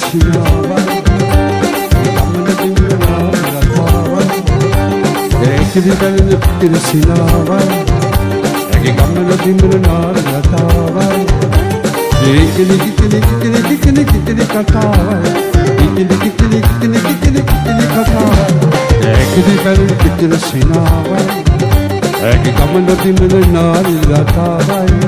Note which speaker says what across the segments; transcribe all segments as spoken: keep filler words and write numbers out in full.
Speaker 1: සිනාවයි ගමන දිමන නාරතාවයි ඒකෙදි බැලුන පිටිර සිනාවයි ඒකේ ගමන දිමන නාරතාවයි ඒකෙදි කිකිලි කිකිලි කිකිලි කිකිලි කතාවයි කිකිලි කිකිලි කිකිලි කිකිලි කිකිලි කතාවයි ඒකෙදි බැලුන පිටිර සිනාවයි ඒකේ ගමන දිමන නාරතාවයි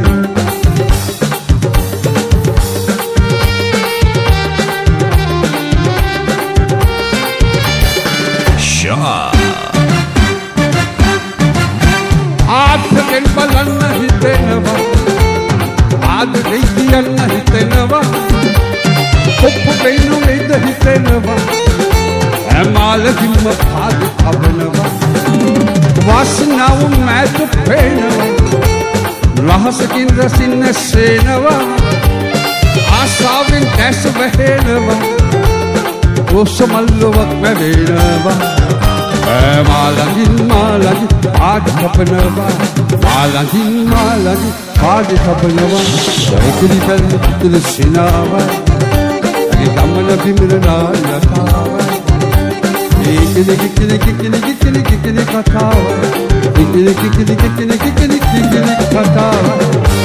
Speaker 1: ආත්මෙන් බලන්න හිතෙනවා ආද දෙයියන්න හිතෙනවා කොප්පු දෙයිනු වේද හිතෙනවා ඇමාලකින්ම පාද කබනවා වාසනාව මැද පේනවා රහසකින් රසින් නැසෙනවා ආසාවෙන් දැස වැහෙනවා රොසමල්ලවක් වැවෙනවා මාලගින් මාලගින් පාද කපනවා මාලගින් මාලගින් පාද කපනවා ඒකෙදි බැලුන පිටිර සිනාවයි ඒකේ ගමන බිමන නාරතාවයි ඒකෙදි කිකිලි කිකිලි කිකිලි කිකිලි කතාවයි කිකිලි කිකිලි කිකිලි කිකිලි කිකිලි කතාවයි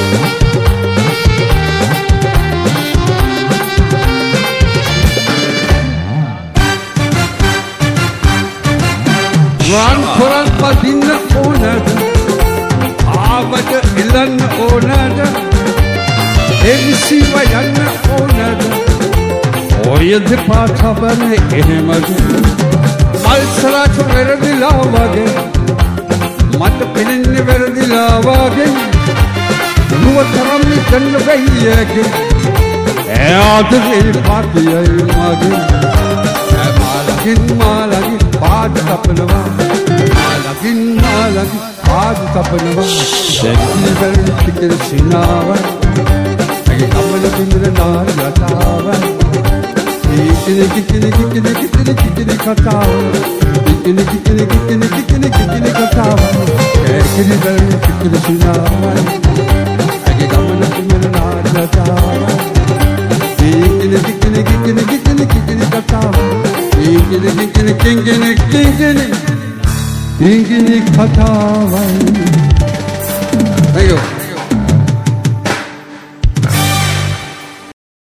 Speaker 1: රන් කොරන් පදින්න ඕනද ආවට ඉලන්න ඕනද එවිසිව යන්න ඕනද ඔය දෙපා තබන්නේ එහෙමද මල්සලට වෙරදිලා වගේ මට පෙනෙන්නේ වෙරදිලා වගේ නුවතරම් නිකන් වෙයියගේ එයාදේ පාටියයි මගේ මාලකින් මාලකින් පාද කපනවා මාලකින් මාලකින් පාද කපනවා ඒකෙදි බැලුන පිටිර සිනාවයි ඒකේ ගමන බිමන නාරතාවයි ඒකෙදි කිකිලි කිකිලි කිකිලි කිකිලි කතාවයි කිකිලි කිකිලි කිකිලි කිකිලි කිකිලි කතාවයි ඒකෙදි බැලුන පිටිර සිනාවයි ඒකේ ගමන බිමන නාරතාවයි ඒකෙදි කිකිලි කිකිලි කිකිලි කිකිලි කතාවයි Kingini, kingini, kingini, kingini, kingini kataavai. Thank you.